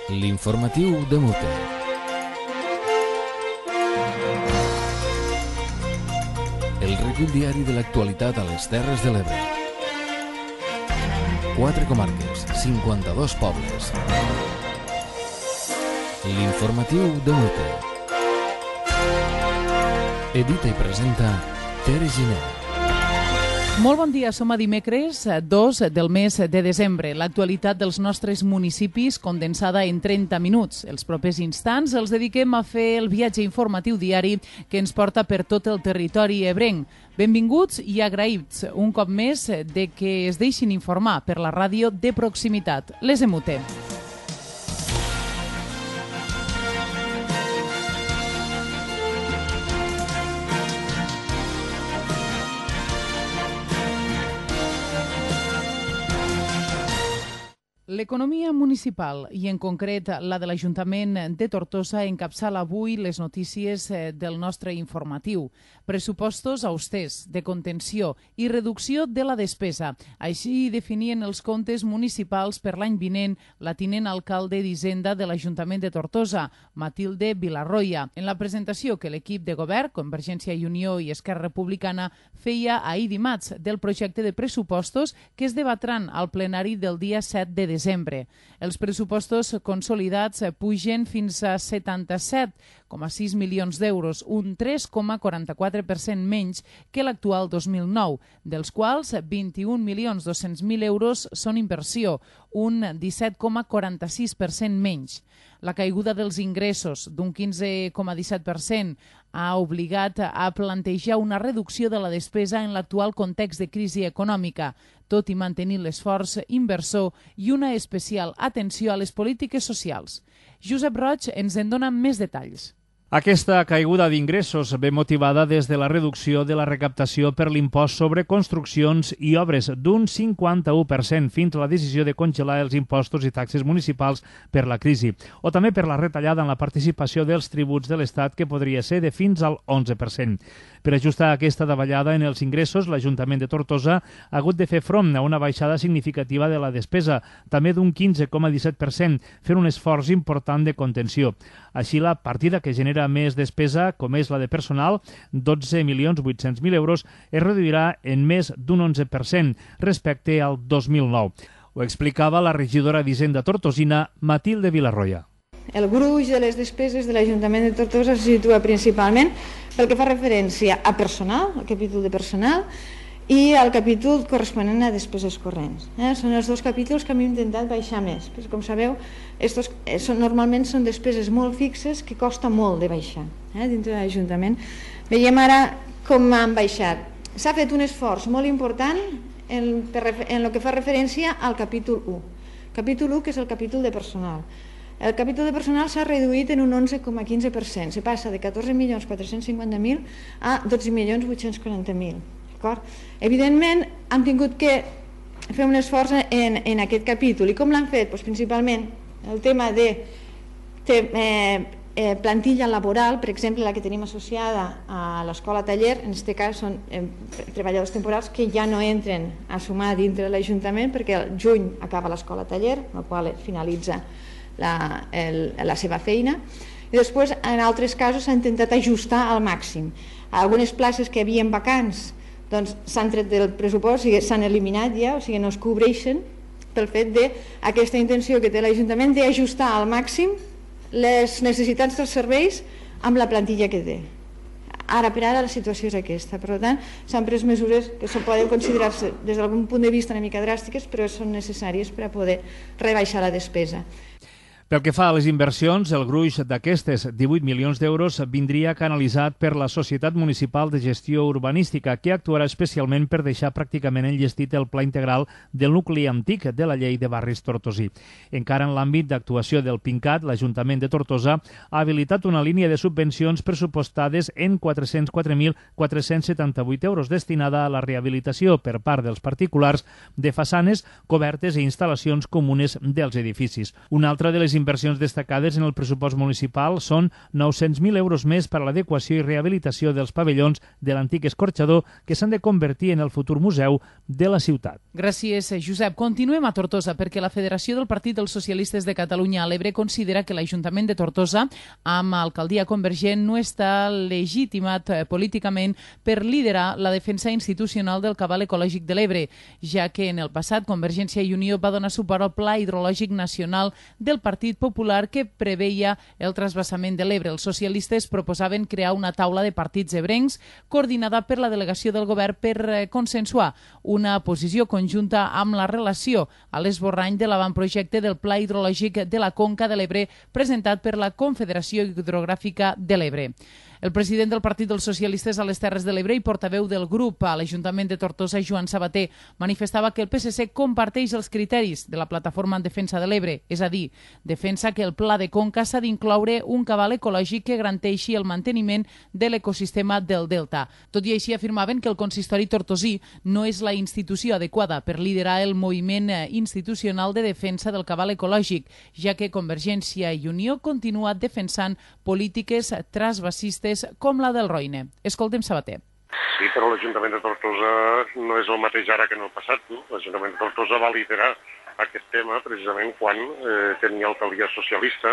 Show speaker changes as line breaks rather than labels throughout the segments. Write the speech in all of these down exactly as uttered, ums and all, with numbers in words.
L'informatiu de Mute. El recull diari de l'actualitat a les Terres de l'Ebre. Quatre comarques, cinquanta-dos pobles. L'informatiu de Mute. Edita i presenta Tere Giner.
Molt bon dia, som a dimecres dos del mes de desembre. L'actualitat dels nostres municipis condensada en trenta minuts. Els propers instants els dediquem a fer el viatge informatiu diari que ens porta per tot el territori ebrenc. Benvinguts i agraïts un cop més de que es deixin informar per la ràdio de proximitat, les de Mute. L'economia municipal, i en concret la de l'Ajuntament de Tortosa, encapçala avui les notícies del nostre informatiu. Pressupostos austers, de contenció i reducció de la despesa. Així definien els comptes municipals per l'any vinent la tinent alcalde d'Hisenda de l'Ajuntament de Tortosa, Matilde Vilarroya, en la presentació que l'equip de govern, Convergència i Unió i Esquerra Republicana, feia ahir dimarts del projecte de pressupostos que es debatran al plenari del dia set de desembre. Els pressupostos consolidats pugen fins a setanta-set coma sis milions d'euros, un tres coma quaranta-quatre per cent menys que l'actual dos mil nou, dels quals vint-i-un milions dos-cents mil euros són inversió, un disset coma quaranta-sis per cent menys. La caiguda dels ingressos d'un quinze coma disset per cent ha obligat a plantejar una reducció de la despesa en l'actual context de crisi econòmica, tot i mantenir l'esforç inversor i una especial atenció a les polítiques socials. Josep Roig ens en dona més detalls.
Aquesta caiguda d'ingressos ve motivada des de la reducció de la recaptació per l'impost sobre construccions i obres d'un cinquanta-u per cent fins a la decisió de congelar els impostos i taxes municipals per la crisi, o també per la retallada en la participació dels tributs de l'Estat, que podria ser de fins al onze per cent. Per ajustar aquesta davallada en els ingressos, l'Ajuntament de Tortosa ha hagut de fer front a una baixada significativa de la despesa, també d'un quinze coma disset per cent, fent un esforç important de contenció. Així, la partida que genera més despesa, com és la de personal, dotze milions vuit-cents mil euros, es reduirà en més d'un onze per cent respecte al dos mil nou. Ho explicava la regidora d'Hisenda tortosina, Matilde Vilarroya.
El gruix de les despeses de l'Ajuntament de Tortosa se situa principalment pel que fa referència a personal, al capítol de personal, i al capítol corresponent a despeses corrents. Eh? Són els dos capítols que hem intentat baixar més. Però, com sabeu, estos, eh, són, normalment són despeses molt fixes que costa molt de baixar eh? dintre de l'Ajuntament. Veiem ara com han baixat. S'ha fet un esforç molt important en, en el que fa referència al capítol u. Capítol u, que és el capítol de personal. El capítol de personal s'ha reduït en un onze coma quinze per cent. Se passa de catorze milions quatre-cents cinquanta mil a dotze milions vuit-cents quaranta mil. Evidentment, han tingut que fer un esforç en, en aquest capítol. I com l'han fet? Pues, principalment el tema de, de eh, eh, plantilla laboral, per exemple, la que tenim associada a l'escola taller, en aquest cas són eh, treballadors temporals que ja no entren a sumar dintre de l'Ajuntament perquè el juny acaba l'escola taller, la qual finalitza la, el, la seva feina. I després, en altres casos, s'ha intentat ajustar al màxim. Algunes places que havien vacants doncs s'han tret del pressupost, o sigui, s'han eliminat ja, o sigui, no es cobreixen pel fet d'aquesta intenció que té l'Ajuntament d'ajustar al màxim les necessitats dels serveis amb la plantilla que té. Ara per ara la situació és aquesta, per tant s'han pres mesures que poden considerar-se des d'algun punt de vista una mica dràstiques, però són necessàries per a poder rebaixar la despesa.
Pel que fa a les inversions, el gruix d'aquestes divuit milions d'euros vindria canalitzat per la Societat Municipal de Gestió Urbanística, que actuarà especialment per deixar pràcticament enllestit el pla integral del nucli antic de la llei de barris tortosí. Encara en l'àmbit d'actuació del PINCAT, l'Ajuntament de Tortosa ha habilitat una línia de subvencions pressupostades en quatre-cents quatre mil quatre-cents setanta-vuit euros destinada a la rehabilitació per part dels particulars de façanes, cobertes i instal·lacions comunes dels edificis. Una altra de les inversions destacades en el pressupost municipal són nou-cents mil euros més per a l'adequació i rehabilitació dels pavellons de l'antic escorxador que s'han de convertir en el futur museu de la ciutat.
Gràcies, Josep. Continuem a Tortosa perquè la Federació del Partit dels Socialistes de Catalunya a l'Ebre considera que l'Ajuntament de Tortosa, amb alcaldia convergent, no està legitimat políticament per liderar la defensa institucional del cabal ecològic de l'Ebre, ja que en el passat Convergència i Unió va donar suport al Pla Hidrològic Nacional del Partit Popular que preveia el trasbassament de l'Ebre. Els socialistes proposaven crear una taula de partits ebrencs coordinada per la delegació del govern per consensuar una posició conjunta amb la relació a l'esborrany de l'avantprojecte del Pla Hidrològic de la Conca de l'Ebre presentat per la Confederació Hidrogràfica de l'Ebre. El president del Partit dels Socialistes a les Terres de l'Ebre i portaveu del grup a l'Ajuntament de Tortosa, Joan Sabater, manifestava que el P S C comparteix els criteris de la Plataforma en Defensa de l'Ebre, és a dir, defensa que el Pla de Conca s'ha d'incloure un cabal ecològic que garanteixi el manteniment de l'ecosistema del Delta. Tot i així afirmaven que el consistori tortosí no és la institució adequada per liderar el moviment institucional de defensa del cabal ecològic, ja que Convergència i Unió continua defensant polítiques transvasistes com la del Roine. Escoltem Sabater.
Sí, però l'Ajuntament de Tortosa no és el mateix ara que en el passat. No? L'Ajuntament de Tortosa va liderar aquest tema precisament quan eh, tenia alcaldia socialista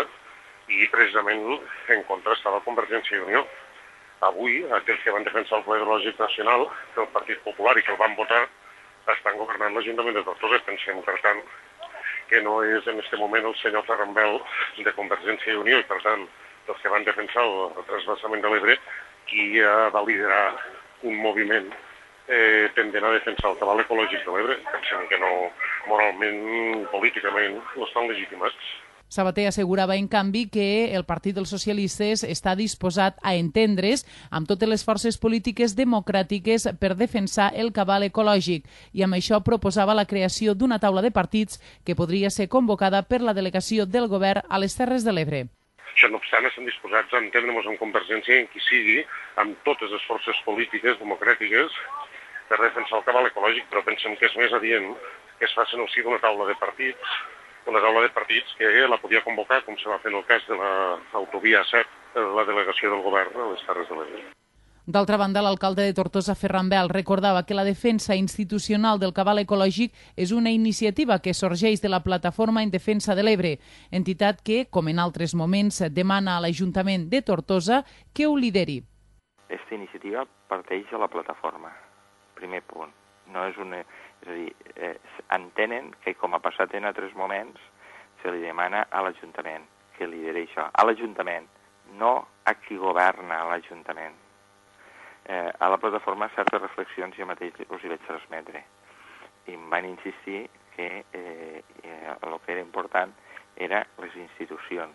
i precisament en contra estava Convergència i Unió. Avui, aquells que van defensar el Pla Hidrològic Nacional, que el Partit Popular i que el van votar, estan governant l'Ajuntament de Tortosa. Pensem, per tant, que no és en aquest moment el senyor Ferran Bel de Convergència i Unió i, per tant, els que van defensar el, el trasbassament de l'Ebre, qui eh, va liderar un moviment eh, tendent a defensar el cabal ecològic de l'Ebre. Pensem que no, moralment, políticament, no estan legitimats.
Sabater assegurava, en canvi, que el Partit dels Socialistes està disposat a entendre's amb totes les forces polítiques democràtiques per defensar el cabal ecològic i amb això proposava la creació d'una taula de partits que podria ser convocada per la delegació del govern a les Terres de l'Ebre.
Això no obstant, estem disposats a entendre'ns amb Convergència en qui sigui, amb totes les forces polítiques democràtiques per defensar el cabal ecològic, però pensem que és més adient que es faci en el si d'una taula de partits, una taula de partits que la podia convocar, com se va fer en el cas de l'autovia set, la delegació del govern a les Terres de l'Ebre.
D'altra banda, l'alcalde de Tortosa, Ferran Bel, recordava que la defensa institucional del cabal ecològic és una iniciativa que sorgeix de la Plataforma en Defensa de l'Ebre, entitat que, com en altres moments, demana a l'Ajuntament de Tortosa que ho lideri.
Aquesta iniciativa parteix de la plataforma, primer punt. No és una... És a dir, eh, entenen que, com ha passat en altres moments, se li demana a l'Ajuntament que lideri això. A l'Ajuntament, no a qui governa l'Ajuntament. Eh, a la plataforma certes reflexions jo mateix us hi vaig transmetre i em van insistir que eh, eh, el que era important era les institucions,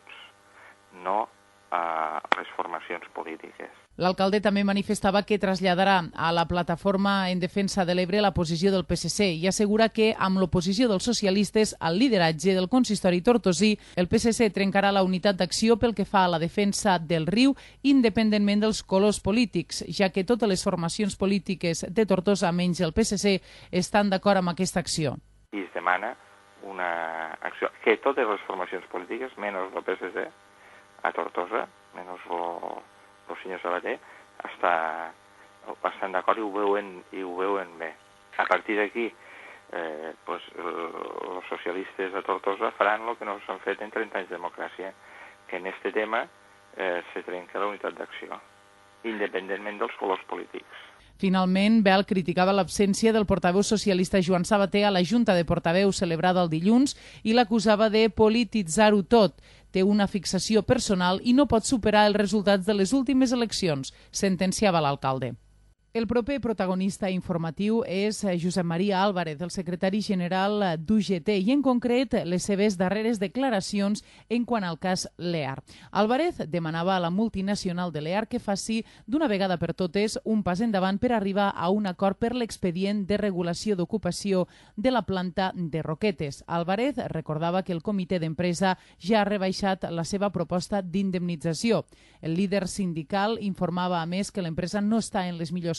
no eh, les formacions polítiques.
L'alcalde també manifestava que traslladarà a la Plataforma en Defensa de l'Ebre la posició del P S C i assegura que amb l'oposició dels socialistes al lideratge del consistori tortosí, el P S C trencarà la unitat d'acció pel que fa a la defensa del riu independentment dels colors polítics, ja que totes les formacions polítiques de Tortosa, menys el P S C, estan d'acord amb aquesta acció.
I es demana una acció que totes les formacions polítiques, menys el P S C, a Tortosa, menys el... el senyor Sabater, està, estan d'acord i ho veuen, i ho veuen bé. A partir d'aquí, eh, pues, els socialistes de Tortosa faran el que no s'han fet en trenta anys de democràcia, que en aquest tema eh, se trenca la unitat d'acció, independentment dels colors polítics.
Finalment, Bel criticava l'absència del portaveu socialista Joan Sabater a la Junta de Portaveus celebrada el dilluns i l'acusava de polititzar-ho tot. Té una fixació personal i no pot superar els resultats de les últimes eleccions, sentenciava l'alcalde. El proper protagonista informatiu és Josep Maria Álvarez, el secretari general d'U G T, i en concret les seves darreres declaracions en quant al cas Lear. Álvarez demanava a la multinacional de Lear que faci d'una vegada per totes un pas endavant per arribar a un acord per l'expedient de regulació d'ocupació de la planta de Roquetes. Álvarez recordava que el comitè d'empresa ja ha rebaixat la seva proposta d'indemnització. El líder sindical informava a més que l'empresa no està en les millors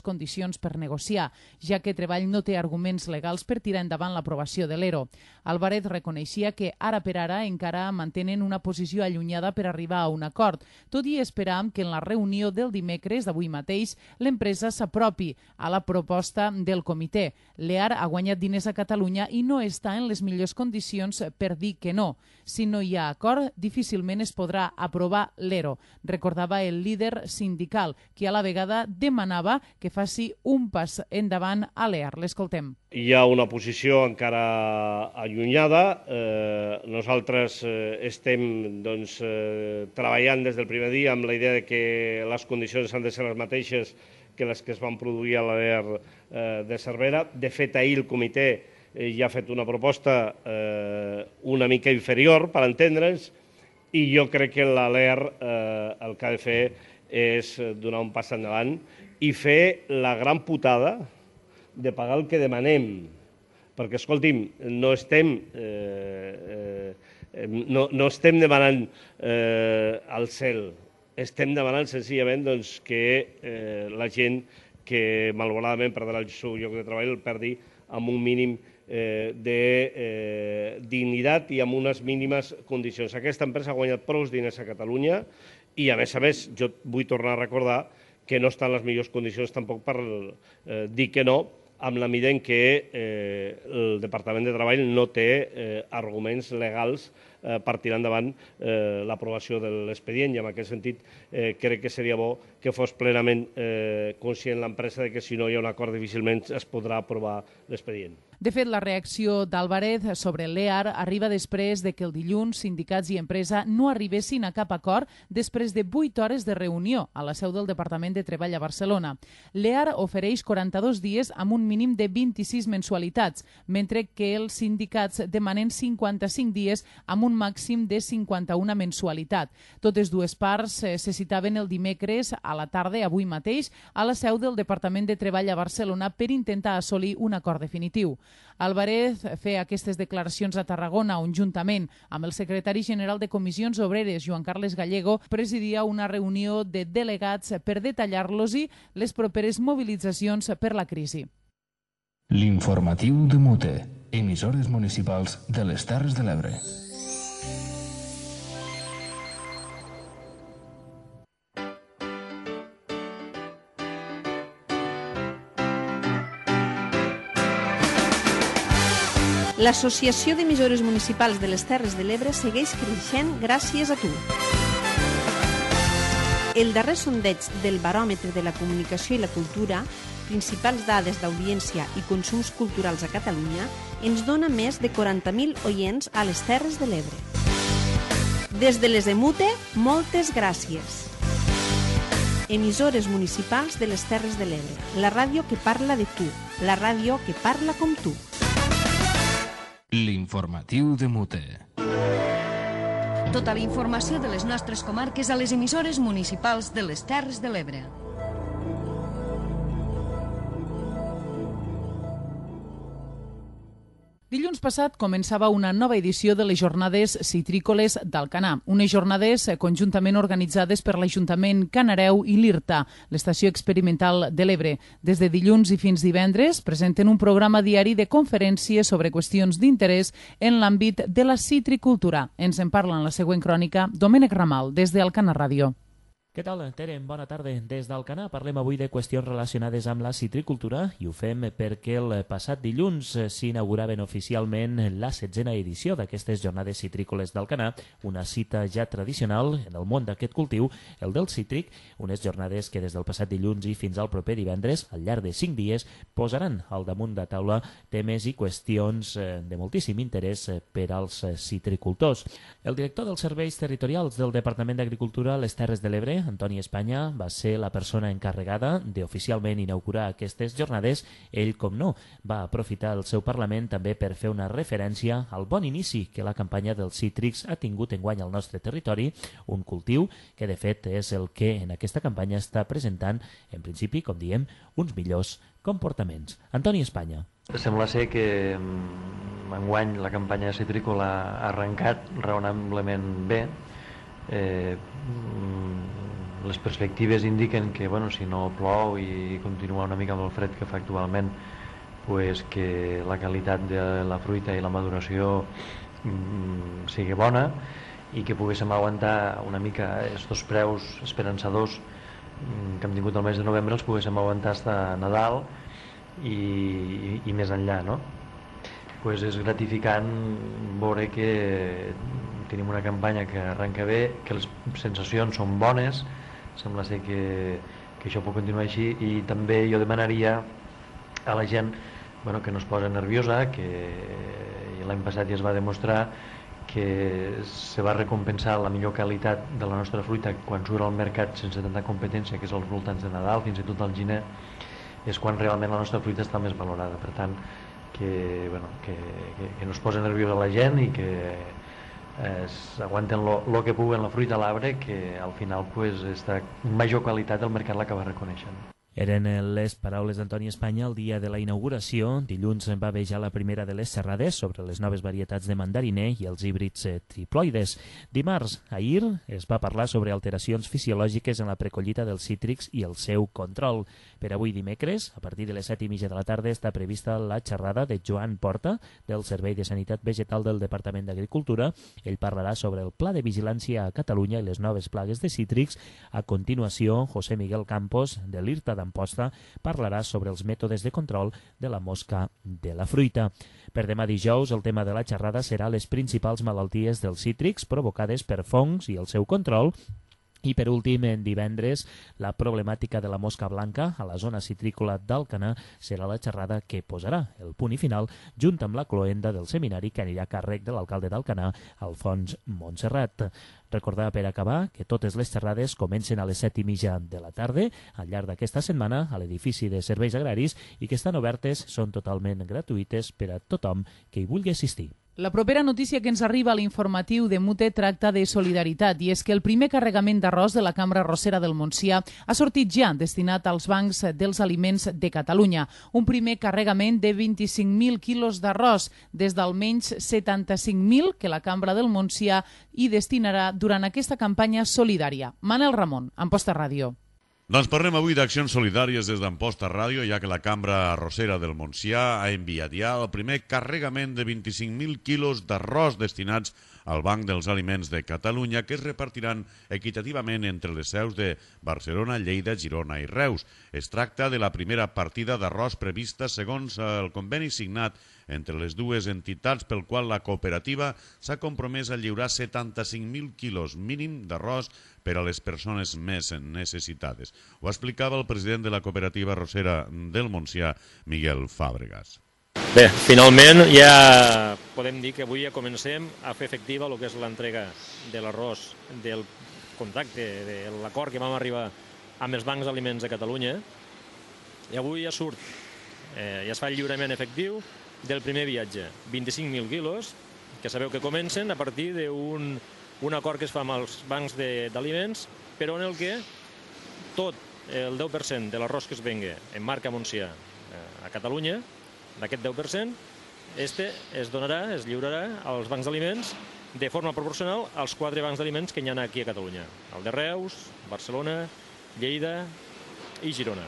condicions per negociar, ja que Treball no té arguments legals per tirar endavant l'aprovació de l'E R O. Álvarez reconeixia que ara per ara encara mantenen una posició allunyada per arribar a un acord, tot i esperam que en la reunió del dimecres d'avui mateix l'empresa s'apropi a la proposta del comitè. L'E A R ha guanyat diners a Catalunya i no està en les millors condicions per dir que no. Si no hi ha acord, difícilment es podrà aprovar l'E R O, recordava el líder sindical, que a la vegada demanava que faci un pas endavant a l'E A R. L'escoltem.
Hi ha una posició encara allunyada. Eh, nosaltres eh, estem doncs, eh, treballant des del primer dia amb la idea de que les condicions han de ser les mateixes que les que es van produir a l'E A R eh, de Cervera. De fet, ahir el comitè eh, ja ha fet una proposta eh, una mica inferior, per entendre'ns, i jo crec que l'E A R eh, el que ha de fer és donar un pas endavant i fer la gran putada de pagar el que demanem. Perquè, escolti'm, no estem, eh, eh, no, no estem demanant eh, al cel, estem demanant senzillament doncs, que eh, la gent que malauradament perdrà el seu lloc de treball el perdi amb un mínim eh, de eh, dignitat i amb unes mínimes condicions. Aquesta empresa ha guanyat prou diners a Catalunya i, a més a més, jo vull tornar a recordar que no està en les millors condicions tampoc per eh, dir que no, amb la mida en què eh, el Departament de Treball no té eh, arguments legals eh, per tirar endavant eh, l'aprovació de l'expedient, i en aquest sentit eh, crec que seria bo que fos plenament eh, conscient l'empresa de que si no hi ha un acord difícilment es podrà aprovar l'expedient.
De fet, la reacció d'Álvarez sobre l'E A R arriba després de que el dilluns sindicats i empresa no arribessin a cap acord després de vuit hores de reunió a la seu del Departament de Treball a Barcelona. L'E A R ofereix quaranta-dos dies amb un mínim de vint-i-sis mensualitats, mentre que els sindicats demanen cinquanta-cinc dies amb un màxim de cinquanta-una mensualitat. Totes dues parts eh, se citaven el dimecres a la tarda, avui mateix, a la seu del Departament de Treball a Barcelona per intentar assolir un acord definitiu. Álvarez feia aquestes declaracions a Tarragona, on juntament amb el secretari general de Comissions Obreres, Joan Carles Gallego, presidia una reunió de delegats per detallar-los-hi les properes mobilitzacions per la crisi.
L'informatiu de Mute, emissores municipals de les Terres de l'Ebre.
L'Associació d'Emissores Municipals de les Terres de l'Ebre segueix creixent gràcies a tu. El darrer sondeig del Baròmetre de la Comunicació i la Cultura, principals dades d'audiència i consums culturals a Catalunya, ens dona més de quaranta mil oients a les Terres de l'Ebre. Des de les Emute, moltes gràcies. Emissores municipals de les Terres de l'Ebre, la ràdio que parla de tu, la ràdio que parla com tu.
L'informatiu de Mute.
Tota la informació de les nostres comarques a les emissores municipals de les Terres de l'Ebre.
Dilluns passat començava una nova edició de les Jornades Citrícoles d'Alcanar, unes jornades conjuntament organitzades per l'Ajuntament Canareu i l'IRTA, l'Estació Experimental de l'Ebre. Des de dilluns i fins divendres presenten un programa diari de conferències sobre qüestions d'interès en l'àmbit de la citricultura. Ens en parla en la següent crònica Domènec Ramal, des d'Alcanar Ràdio.
Què tal, Tere? Bona tarda. Des d'Alcanar parlem avui de qüestions relacionades amb la citricultura i ho fem perquè el passat dilluns s'inauguraven oficialment la setzena edició d'aquestes jornades citrícoles d'Alcanar, una cita ja tradicional en el món d'aquest cultiu, el del cítric, unes jornades que des del passat dilluns i fins al proper divendres, al llarg de cinc dies, posaran al damunt de taula temes i qüestions de moltíssim interès per als citricultors. El director dels serveis territorials del Departament d'Agricultura a les Terres de l'Ebre, Antoni Espanya, va ser la persona encarregada d'oficialment inaugurar aquestes jornades. Ell, com no, va aprofitar el seu Parlament també per fer una referència al bon inici que la campanya dels cítrics ha tingut enguany al nostre territori, un cultiu que de fet és el que en aquesta campanya està presentant, en principi, com diem, uns millors comportaments. Antoni Espanya.
Sembla ser que enguany la campanya citrícola ha arrencat raonablement bé. Eh, les perspectives indiquen que bueno, si no plou i continua una mica amb el fred que fa actualment, pues que la qualitat de la fruita i la maduració mm, sigui bona i que poguéssim aguantar una mica estos preus esperançadors mm, que hem tingut el mes de novembre, els poguéssim aguantar fins a Nadal i, i, i més enllà, no? Pues és gratificant veure que tenim una campanya que arrenca bé, que les sensacions són bones, sembla ser que, que això pot continuar així, i també jo demanaria a la gent bueno, que no es posa nerviosa, que l'any passat ja es va demostrar que se va recompensar la millor qualitat de la nostra fruita quan surt al mercat sense tanta competència, que és als voltants de Nadal, fins i tot al gener, és quan realment la nostra fruita està més valorada. Per tant, que, bueno, que, que, que no es posa nerviosa la gent i que eh, aguanten el que puguen la fruita a l'arbre, que al final pues, esta major qualitat el mercat l'acaba reconeixent.
Eren les paraules d'Antoni Espanya el dia de la inauguració. Dilluns va vejar la primera de les xerrades sobre les noves varietats de mandariner i els híbrids triploides. Dimarts, ahir, es va parlar sobre alteracions fisiològiques en la precollita dels cítrics i el seu control. Per avui dimecres, a partir de les set i mitja de la tarda, està prevista la xerrada de Joan Porta, del Servei de Sanitat Vegetal del Departament d'Agricultura. Ell parlarà sobre el Pla de Vigilància a Catalunya i les noves plagues de cítrics. A continuació, José Miguel Campos, de l'I R T A d'Amposta, parlarà sobre els mètodes de control de la mosca de la fruita. Per demà dijous, el tema de la xerrada serà les principals malalties dels cítrics provocades per fongs i el seu control. I per últim, en divendres, la problemàtica de la mosca blanca a la zona citrícola d'Alcanar serà la xerrada que posarà el punt i final junt amb la cloenda del seminari que anirà a càrrec de l'alcalde d'Alcanar, Alfons Montserrat. Recordar per acabar que totes les xerrades comencen a les set i mitja de la tarda al llarg d'aquesta setmana a l'edifici de Serveis Agraris i que estan obertes, són totalment gratuïtes per a tothom que hi vulgui assistir.
La propera notícia que ens arriba a l'informatiu de Mute tracta de solidaritat i és que el primer carregament d'arròs de la Cambra Arrossera del Montsià ha sortit ja destinat als bancs dels aliments de Catalunya. Un primer carregament de vint-i-cinc mil quilos d'arròs des d'almenys setanta-cinc mil que la Cambra del Montsià hi destinarà durant aquesta campanya solidària. Manel Ramon, Amposta Ràdio.
Doncs parlem avui d'accions solidàries des d'Amposta Ràdio, ja que la Cambra Arrossera del Montsià ha enviat ja el primer carregament de vint-i-cinc mil quilos d'arròs destinats al Banc dels Aliments de Catalunya, que es repartiran equitativament entre les seus de Barcelona, Lleida, Girona i Reus. Es tracta de la primera partida d'arròs prevista segons el conveni signat entre les dues entitats, pel qual la cooperativa s'ha compromès a lliurar setanta-cinc mil quilos mínim d'arròs per a les persones més necessitades. Ho explicava el president de la cooperativa arrossera del Montsià, Miguel Fàbregas.
Bé, finalment ja podem dir que avui ja comencem a fer efectiva el que és l'entrega de l'arròs del contracte, de l'acord que vam arribar amb els bancs d'aliments de Catalunya. I avui ja surt, eh, ja es fa el lliurament efectiu del primer viatge, vint-i-cinc mil quilos, que sabeu que comencen a partir d'un un acord que es fa amb els bancs d'aliments, però en el que tot el deu per cent de l'arròs que es vengui en marca Montsià a Catalunya, d'aquest deu per cent, este es donarà, es lliurarà als bancs d'aliments de forma proporcional als quatre bancs d'aliments que hi ha aquí a Catalunya, el de Reus, Barcelona, Lleida i Girona.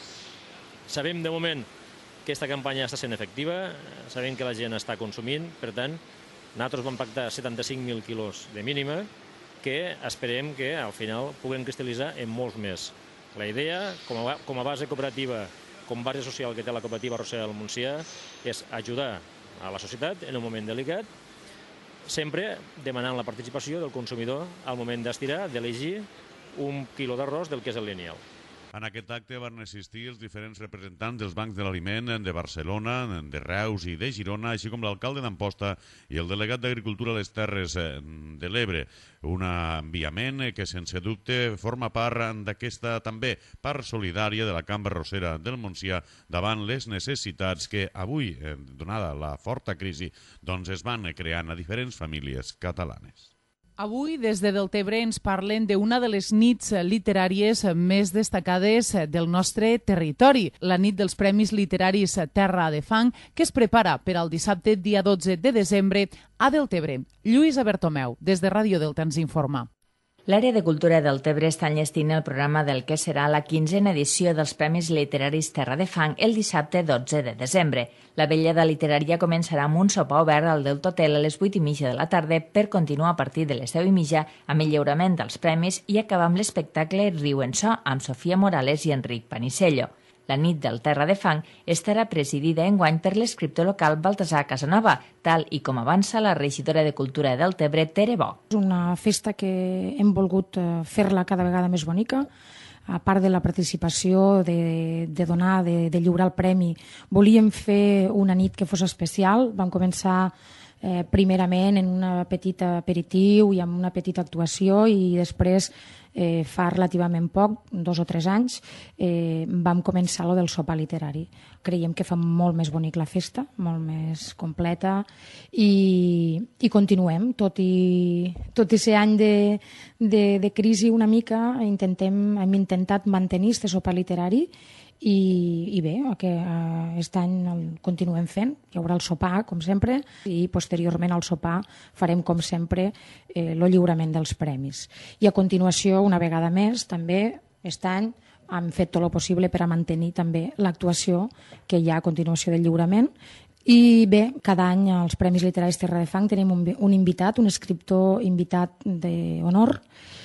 Sabem de moment que aquesta campanya està sent efectiva, sabem que la gent està consumint, per tant, nosaltres vam pactar setanta-cinc mil quilos de mínima que esperem que al final puguem cristal·litzar en molts més. La idea, com a, com a base cooperativa, com base social que té la cooperativa arrossera del Montsià, és ajudar a la societat en un moment delicat, sempre demanant la participació del consumidor al moment d'estirar, d'elegir un quilo d'arròs del que és el lineal.
En aquest acte van assistir els diferents representants dels bancs de l'aliment de Barcelona, de Reus i de Girona, així com l'alcalde d'Amposta i el delegat d'Agricultura a les Terres de l'Ebre. Un enviament que, sense dubte, forma part d'aquesta també part solidària de la Cambra Arrossera del Montsià davant les necessitats que avui, donada la forta crisi, doncs es van creant a diferents famílies catalanes.
Avui, des de Deltebre, ens parlen d'una de les nits literàries més destacades del nostre territori, la nit dels Premis Literaris Terra de Fang, que es prepara per al dissabte, dia dotze de desembre, a Deltebre. Lluís Bertomeu, des de Ràdio Delta, ens informa.
L'àrea de cultura del Tebre està enllestint el programa del que serà la quinzena edició dels Premis Literaris Terra de Fang el dissabte dotze de desembre. La vetllada literària començarà amb un sopar obert al Delta Hotel a les vuit i mitja de la tarda per continuar a partir de les deu i mitja amb el lliurament dels premis i acabar amb l'espectacle Riu en So amb Sofia Morales i Enric Panicello. La nit del Terra de Fang estarà presidida enguany per l'escriptor local Baltasar Casanova, tal i com avança la regidora de Cultura del Tebre, Tere Bo.
És una festa que hem volgut fer-la cada vegada més bonica, a part de la participació, de, de donar, de, de lliurar el premi. Volíem fer una nit que fos especial, vam començar eh, primerament en un petit aperitiu i amb una petita actuació i després Eh, fa relativament poc, dos o tres anys, eh, vam començar lo del sopar literari. Creiem que fa molt més bonic la festa, molt més completa i, i continuem. Tot i, tot i ser any de, de, de crisi una mica, intentem, hem intentat mantenir este sopar literari i, i bé, que aquest any el continuem fent. Hi haurà el sopar, com sempre, i posteriorment al sopar farem, com sempre, eh, el lliurament dels premis. I a continuació, una vegada més, també, aquest any, hem fet tot el possible per a mantenir també l'actuació que hi ha a continuació del lliurament. I bé, cada any als Premis Literaris Terra de Fang tenim un, un invitat, un escriptor invitat d'honor.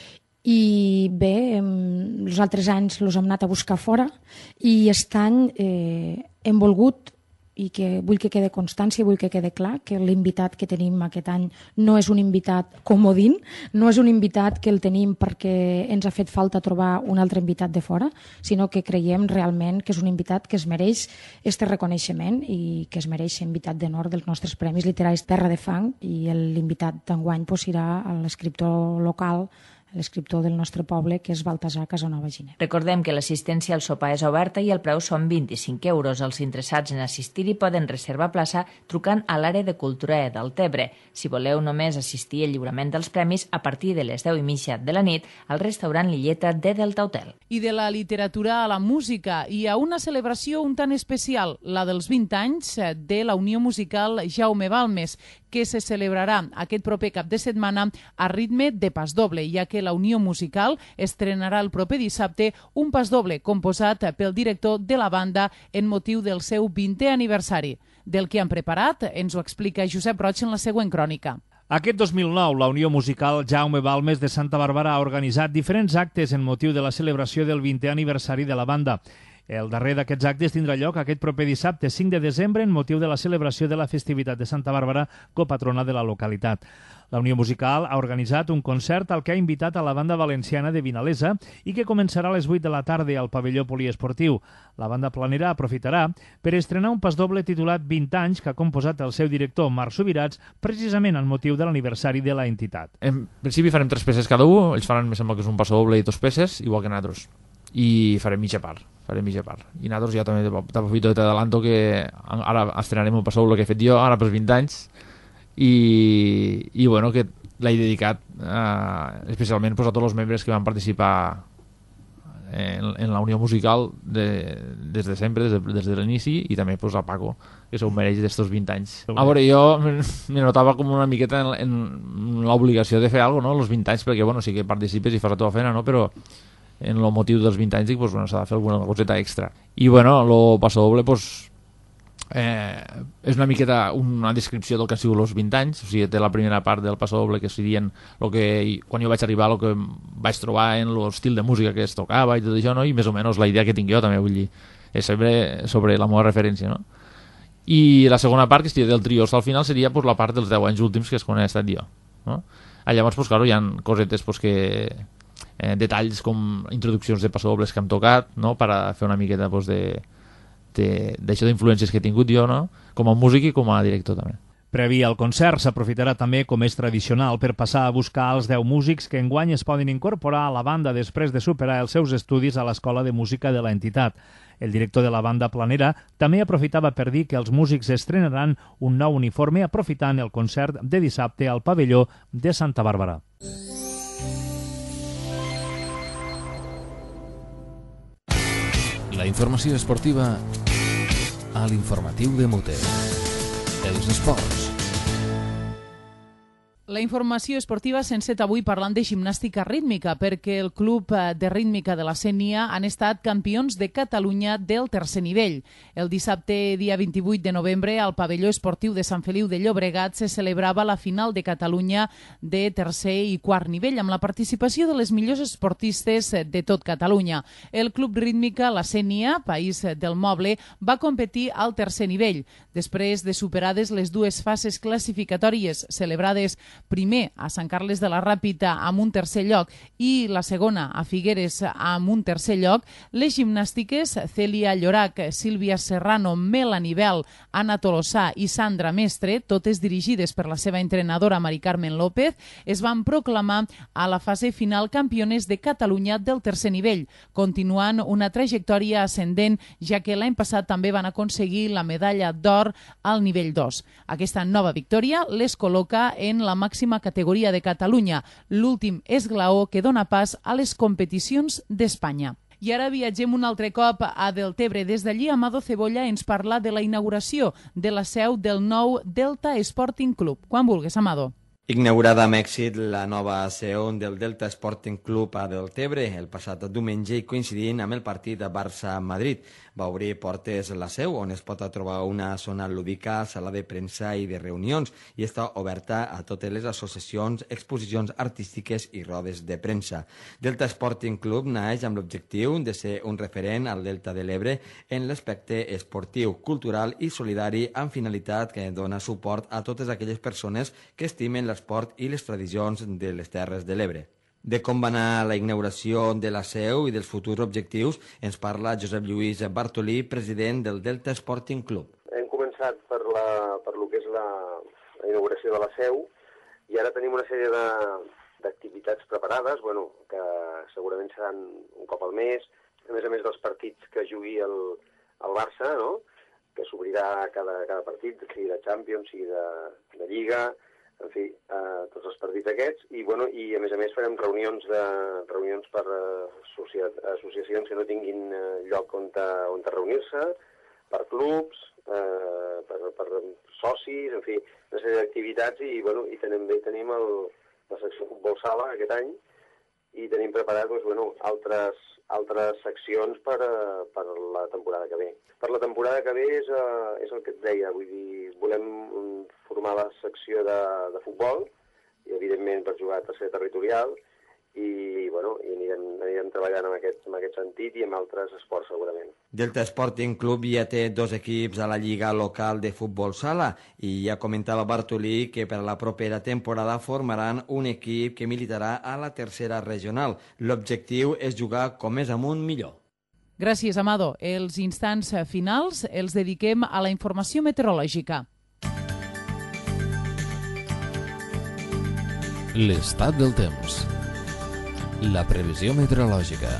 I bé, els altres anys els hem anat a buscar fora i aquest any eh, hem volgut, i que vull que quede constància, vull que quede clar que l'invitat que tenim aquest any no és un invitat comodín, no és un invitat que el tenim perquè ens ha fet falta trobar un altre invitat de fora, sinó que creiem realment que és un invitat que es mereix este reconeixement i que es mereix ser invitat d'honor dels nostres Premis Literaris Terra de Fang, i l'invitat d'enguany pues, serà l'escriptor local, l'escriptor del nostre poble, que és Baltasar Casanova Giner.
Recordem que l'assistència al sopar és oberta i el preu són vint-i-cinc euros. Els interessats en assistir-hi poden reservar plaça trucant a l'àrea de cultura del Tebre. Si voleu només assistir al lliurament dels premis, a partir de les deu i mitja de la nit, al restaurant Lilleta de Delta Hotel.
I de la literatura a la música i a una celebració un tant especial, la dels vint anys de la Unió Musical Jaume Balmes, que se celebrarà aquest proper cap de setmana a ritme de pasdoble, ja que la Unió Musical estrenarà el proper dissabte un pasdoble composat pel director de la banda en motiu del seu vintè aniversari. Del que han preparat ens ho explica Josep Roig en la següent crònica.
Aquest dos mil nou, la Unió Musical Jaume Balmes de Santa Bàrbara ha organitzat diferents actes en motiu de la celebració del vintè aniversari de la banda. El darrer d'aquests actes tindrà lloc aquest proper dissabte, cinc de desembre, en motiu de la celebració de la festivitat de Santa Bàrbara, copatrona de la localitat. La Unió Musical ha organitzat un concert al que ha invitat a la banda valenciana de Vinalesa i que començarà a les vuit de la tarda al pavelló poliesportiu. La banda planera aprofitarà per estrenar un pasdoble titulat vint anys que ha composat el seu director, Marc Subirats, precisament en motiu de l'aniversari de la entitat.
En principi farem tres peces cada un, ells faran, em sembla que és un pasdoble i dos peces, igual que nosaltres. I farem mitja part, farem mitja part. I nosaltres ja també t'aprofito i t'adelanto que ara estrenarem un pasdoble que he fet jo, ara pels vint anys, i, i bueno, que l'he dedicat eh, especialment pues, a tots els membres que van participar en, en la Unió Musical de, des de sempre, des de, des de l'inici, i també pues, a Paco, que s'ho mereix d'estos vint anys. A veure, jo me notava com una miqueta en, en l'obligació de fer alguna cosa, no?, els vint anys, perquè bueno, sí que participes i fas la teva feina, no?, però en el motiu dels vint anys dic, pues, bueno, s'ha de fer alguna coseta extra. I bueno, el passadoble pues, eh, és una miqueta una descripció del que han sigut els vint anys, o sigui, té la primera part del passadoble que serien lo que, quan jo vaig arribar, el que vaig trobar en l'estil de música que es tocava i tot això, no? I més o menys la idea que tinc jo també, vull dir, és sempre sobre la meva referència, no? I la segona part, que seria del trio al final, seria pues, la part dels deu anys últims, que és quan he estat jo, no? Ah, llavors, pues, claro, hi ha cosetes pues, que eh, detalls com introduccions de passadobles que hem tocat, no?, per a fer una miqueta pues, de d'això d'influències que he tingut jo, no?, com a músic i com a director també.
Previ al concert s'aprofitarà també, com és tradicional, per passar a buscar els deu músics que enguany es poden incorporar a la banda després de superar els seus estudis a l'Escola de Música de la entitat. El director de la banda planera també aprofitava per dir que els músics estrenaran un nou uniforme aprofitant el concert de dissabte al pavelló de Santa Bàrbara.
La informació esportiva a l'informatiu de Mute. Els esports.
La informació esportiva s'ha encet avui parlant de gimnàstica rítmica perquè el Club de Rítmica de la Sénia han estat campions de Catalunya del tercer nivell. El dissabte, dia vint-i-vuit de novembre, al pavelló esportiu de Sant Feliu de Llobregat se celebrava la final de Catalunya de tercer i quart nivell amb la participació de les millors esportistes de tot Catalunya. El Club Rítmica La Sénia, país del moble, va competir al tercer nivell. Després de superades les dues fases classificatòries celebrades primer a Sant Carles de la Ràpita amb un tercer lloc i la segona a Figueres amb un tercer lloc, les gimnàstiques Celia Llorac, Sílvia Serrano, Melanie Bell, Anna Tolossà i Sandra Mestre, totes dirigides per la seva entrenadora Mari Carmen López, es van proclamar a la fase final campiones de Catalunya del tercer nivell, continuant una trajectòria ascendent, ja que l'any passat també van aconseguir la medalla d'or al nivell dos. Aquesta nova victòria les col·loca en la màxima categoria de Catalunya, l'últim esglaó que dona pas a les competicions d'Espanya. I ara viatgem un altre cop a Deltebre. Des d'allí, Amado Cebolla ens parla de la inauguració de la seu del nou Delta Sporting Club. Quan vulguis, Amado.
Inaugurada amb èxit la nova seu del Delta Sporting Club a Deltebre el passat diumenge i coincidint amb el partit de Barça-Madrid. Va obrir portes la seu, on es pot trobar una zona lúdica, sala de premsa i de reunions, i està oberta a totes les associacions, exposicions artístiques i rodes de premsa. Delta Sporting Club naix amb l'objectiu de ser un referent al Delta de l'Ebre en l'aspecte esportiu, cultural i solidari, amb finalitat que dona suport a totes aquelles persones que estimen l'esport i les tradicions de les Terres de l'Ebre. De com va anar la inauguració de la seu i dels futurs objectius ens parla Josep Lluís Bartolí, president del Delta Sporting Club.
Hem començat per, la, per lo que és la, la inauguració de la seu i ara tenim una sèrie d'activitats preparades, bueno, que segurament seran un cop al mes, a més a més dels partits que jugui el, el Barça, no? Que s'obrirà cada, cada partit, sigui de Champions, sigui de, de Lliga, en fi, eh, tots els partits aquests, i, bueno, i a més a més farem reunions, de, reunions per eh, associa, associacions que no tinguin eh, lloc on, te, on te reunir-se, per clubs, eh, per, per socis, en fi, una sèrie d'activitats, i, bueno, i tenim, tenim el, la secció futbol sala aquest any, i tenim preparat doncs, bueno, altres, altres seccions per, uh, per la temporada que ve. Per la temporada que ve és, uh, és el que et deia, vull dir, volem formar la secció de, de futbol, i evidentment per jugar a tercer territorial, i, bueno, i anirem, anirem treballant en aquest, en aquest sentit i en altres esports segurament.
Delta Sporting Club ja té dos equips a la lliga local de futbol sala i ja comentava Bartolí que per a la propera temporada formaran un equip que militarà a la tercera regional. L'objectiu és jugar com més amunt millor.
Gràcies, Amado. Els instants finals els dediquem a la informació meteorològica.
L'estat del temps. La previsió meteorològica.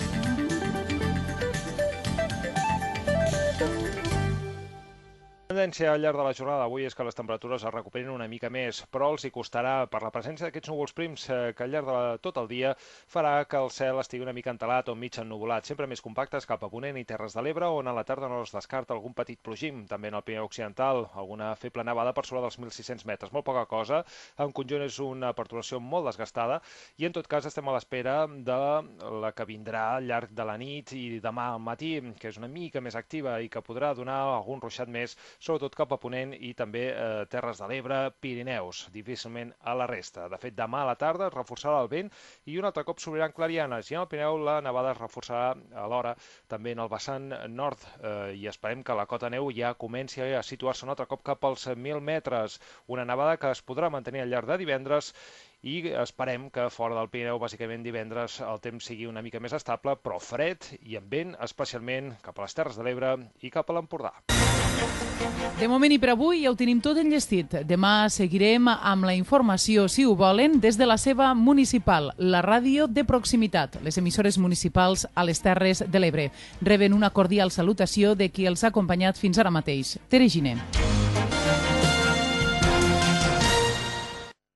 La tendència al llarg de la jornada d'avui és que les temperatures es recuperin una mica més, però els hi costarà per la presència d'aquests núvols prims que al llarg de la, tot el dia farà que el cel estigui una mica entelat o mig ennuvolat, sempre més compactes cap a Ponent i Terres de l'Ebre, on a la tarda no es descarta algun petit plogim, també en el Pirineu Occidental, alguna feble nevada per sobre dels mil sis-cents metres, molt poca cosa, en conjunt és una perturbació molt desgastada i en tot cas estem a l'espera de la que vindrà al llarg de la nit i demà al matí, que és una mica més activa i que podrà donar algun ruixat més, sobretot cap a Ponent i també eh, Terres de l'Ebre, Pirineus, difícilment a la resta. De fet, demà a la tarda es reforçarà el vent i un altre cop s'obriran clarianes i en el Pirineu la nevada es reforçarà alhora també en el vessant nord eh, i esperem que la cota neu ja comenci a situar-se un altre cop cap als mil metres. Una nevada que es podrà mantenir al llarg de divendres i esperem que fora del Pirineu, bàsicament divendres, el temps sigui una mica més estable, però fred i amb vent, especialment cap a les Terres de l'Ebre i cap a l'Empordà.
De moment i per avui ja ho tenim tot enllestit. Demà seguirem amb la informació, si ho volen, des de la seva municipal, la ràdio de proximitat, les emissores municipals a les Terres de l'Ebre. Reben una cordial salutació de qui els ha acompanyat fins ara mateix. Tere Giner.